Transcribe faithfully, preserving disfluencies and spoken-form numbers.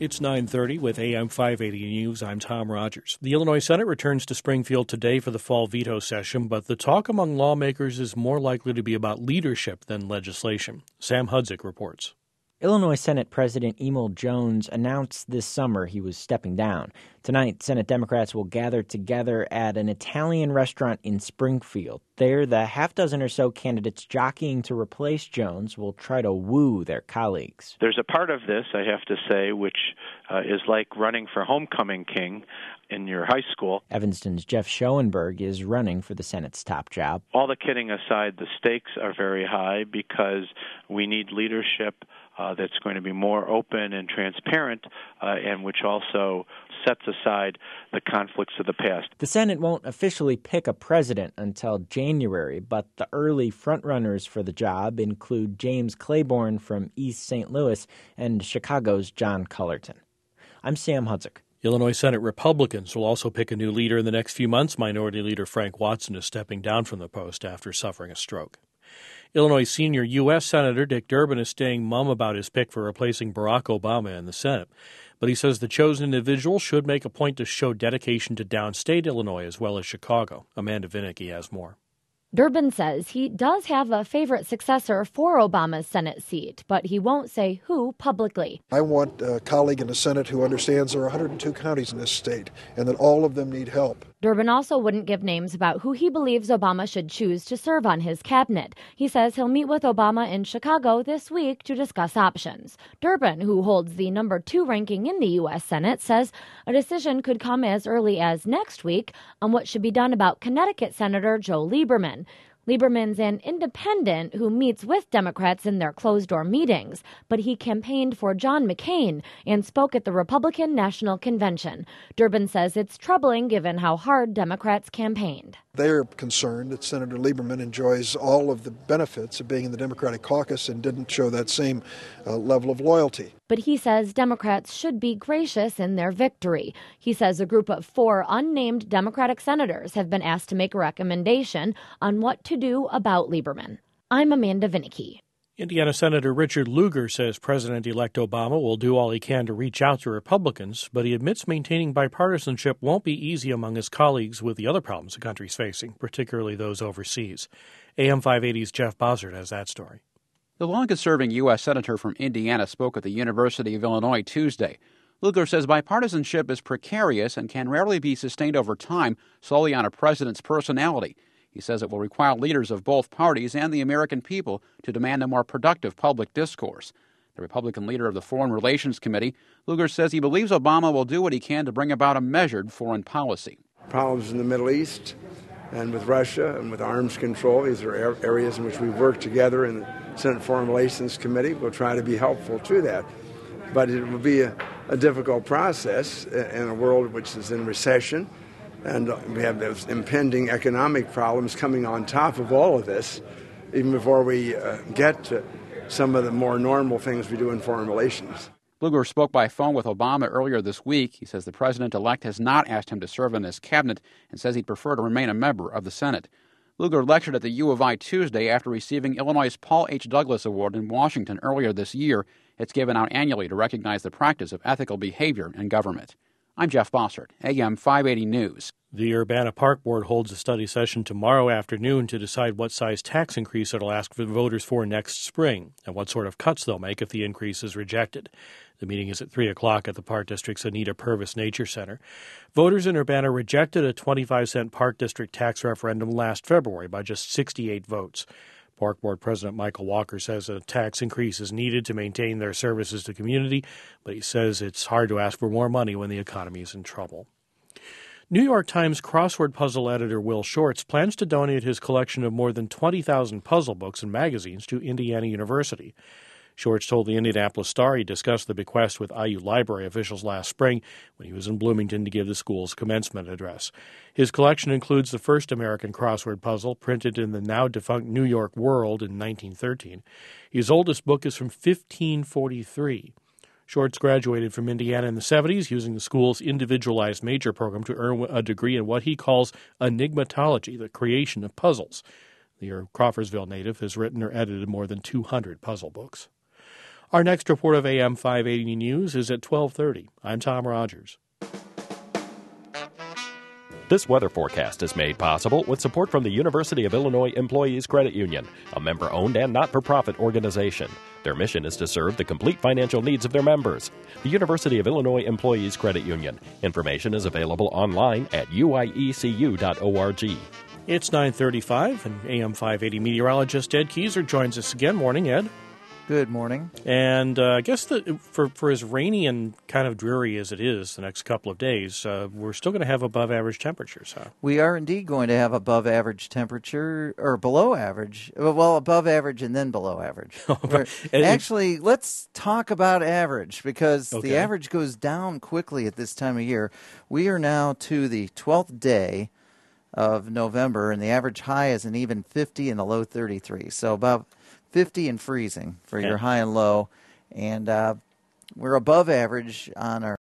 It's nine thirty with A M five eighty News. I'm Tom Rogers. The Illinois Senate returns to Springfield today for the fall veto session, but the talk among lawmakers is more likely to be about leadership than legislation. Sam Hudzik reports. Illinois Senate President Emil Jones announced this summer he was stepping down. Tonight, Senate Democrats will gather together at an Italian restaurant in Springfield. There, the half dozen or so candidates jockeying to replace Jones will try to woo their colleagues. There's a part of this, I have to say, which uh, is like running for homecoming king in your high school. Evanston's Jeff Schoenberg is running for the Senate's top job. All the kidding aside, the stakes are very high because we need leadership uh, that's going to be more open and transparent uh, and which also sets aside the conflicts of the past. The Senate won't officially pick a president until January, but the early frontrunners for the job include James Claiborne from East Saint Louis and Chicago's John Cullerton. I'm Sam Hudzik. Illinois Senate Republicans will also pick a new leader in the next few months. Minority Leader Frank Watson is stepping down from the post after suffering a stroke. Illinois senior U S Senator Dick Durbin is staying mum about his pick for replacing Barack Obama in the Senate. But he says the chosen individual should make a point to show dedication to downstate Illinois as well as Chicago. Amanda Vinicky has more. Durbin says he does have a favorite successor for Obama's Senate seat, but he won't say who publicly. I want a colleague in the Senate who understands there are one hundred two counties in this state and that all of them need help. Durbin also wouldn't give names about who he believes Obama should choose to serve on his cabinet. He says he'll meet with Obama in Chicago this week to discuss options. Durbin, who holds the number two ranking in the U S Senate, says a decision could come as early as next week on what should be done about Connecticut Senator Joe Lieberman. Lieberman's an independent who meets with Democrats in their closed-door meetings, but he campaigned for John McCain and spoke at the Republican National Convention. Durbin says it's troubling given how hard Democrats campaigned. They're concerned that Senator Lieberman enjoys all of the benefits of being in the Democratic caucus and didn't show that same uh, level of loyalty. But he says Democrats should be gracious in their victory. He says a group of four unnamed Democratic senators have been asked to make a recommendation on what to do about Lieberman. I'm Amanda Vinicky. Indiana Senator Richard Lugar says President-elect Obama will do all he can to reach out to Republicans, but he admits maintaining bipartisanship won't be easy among his colleagues with the other problems the country's facing, particularly those overseas. A M five eighty's Jeff Bossert has that story. The longest-serving U S senator from Indiana spoke at the University of Illinois Tuesday. Lugar says bipartisanship is precarious and can rarely be sustained over time solely on a president's personality. He says it will require leaders of both parties and the American people to demand a more productive public discourse. The Republican leader of the Foreign Relations Committee, Lugar says he believes Obama will do what he can to bring about a measured foreign policy. Problems in the Middle East and with Russia and with arms control, these are areas in which we work together in the Senate Foreign Relations Committee. We'll try to be helpful to that. But it will be a, a difficult process in a world which is in recession. And we have those impending economic problems coming on top of all of this, even before we uh, get to some of the more normal things we do in foreign relations. Lugar spoke by phone with Obama earlier this week. He says the president-elect has not asked him to serve in his cabinet and says he'd prefer to remain a member of the Senate. Lugar lectured at the U of I Tuesday after receiving Illinois' Paul H. Douglas Award in Washington earlier this year. It's given out annually to recognize the practice of ethical behavior in government. I'm Jeff Bossert, A M five eighty News. The Urbana Park Board holds a study session tomorrow afternoon to decide what size tax increase it'll ask the voters for next spring and what sort of cuts they'll make if the increase is rejected. The meeting is at three o'clock at the Park District's Anita Purvis Nature Center. Voters in Urbana rejected a twenty-five cent Park District tax referendum last February by just sixty-eight votes. Park Board President Michael Walker says a tax increase is needed to maintain their services to the community, but he says it's hard to ask for more money when the economy is in trouble. New York Times crossword puzzle editor Will Shortz plans to donate his collection of more than twenty thousand puzzle books and magazines to Indiana University. Shortz told the Indianapolis Star he discussed the bequest with I U Library officials last spring when he was in Bloomington to give the school's commencement address. His collection includes the first American crossword puzzle, printed in the now-defunct New York World in nineteen thirteen. His oldest book is from fifteen forty-three. Shortz graduated from Indiana in the seventies using the school's individualized major program to earn a degree in what he calls enigmatology, the creation of puzzles. The Crawfordsville native has written or edited more than two hundred puzzle books. Our next report of A M five eighty News is at twelve thirty. I'm Tom Rogers. This weather forecast is made possible with support from the University of Illinois Employees Credit Union, a member-owned and not-for-profit organization. Their mission is to serve the complete financial needs of their members. The University of Illinois Employees Credit Union. Information is available online at u i e c u dot org. It's nine thirty-five, and A M five eighty meteorologist Ed Keyser joins us again. Morning, Ed. Good morning. And uh, I guess that for, for as rainy and kind of dreary as it is the next couple of days, uh, we're still going to have above-average temperatures, huh? We are indeed going to have above-average temperature, or below average. Well, above average and then below average. Actually, let's talk about average, because okay. the average goes down quickly at this time of year. We are now to the twelfth day of November, and the average high is an even fifty and the low thirty-three. So about fifty and freezing for okay. your high and low. And uh, we're above average on our